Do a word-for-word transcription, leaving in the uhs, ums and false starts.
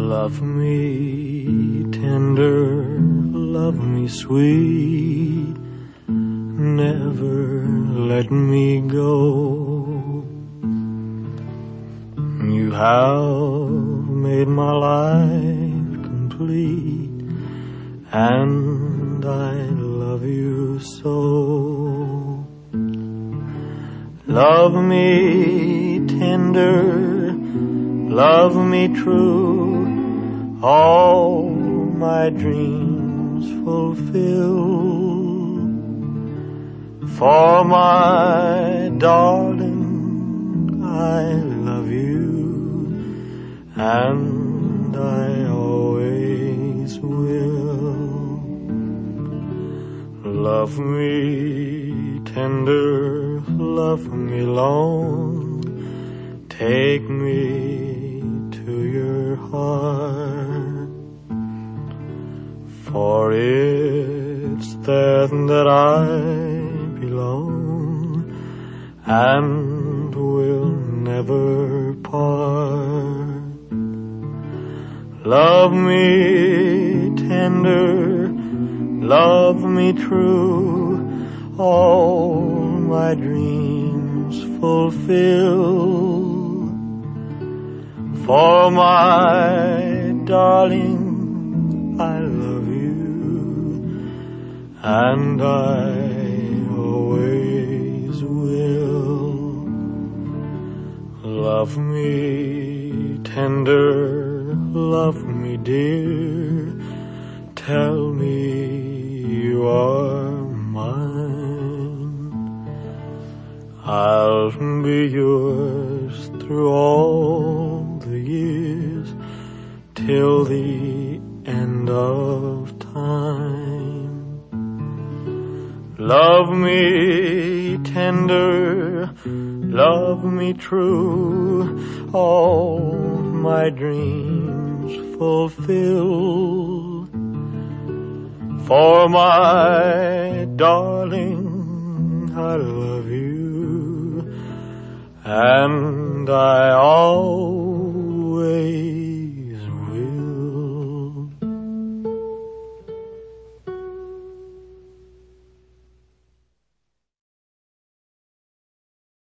Love me tender, love me sweet, never let me go. You have made my life complete, and I love you so. Love me tender, love me true, all my dreams fulfill. For my darling, I love you, and I always will. Love me tender, love me long, take me to your heart, for it's there that I belong and will never part. Love me tender, love me true, all my dreams fulfill. For my darling, I love you, and I always will. Love me tender, love me dear, tell me you are mine. I'll be yours through all the years, till the end of time. Love me tender, love me true, all my dreams fulfill. For my darling, I love you, and I always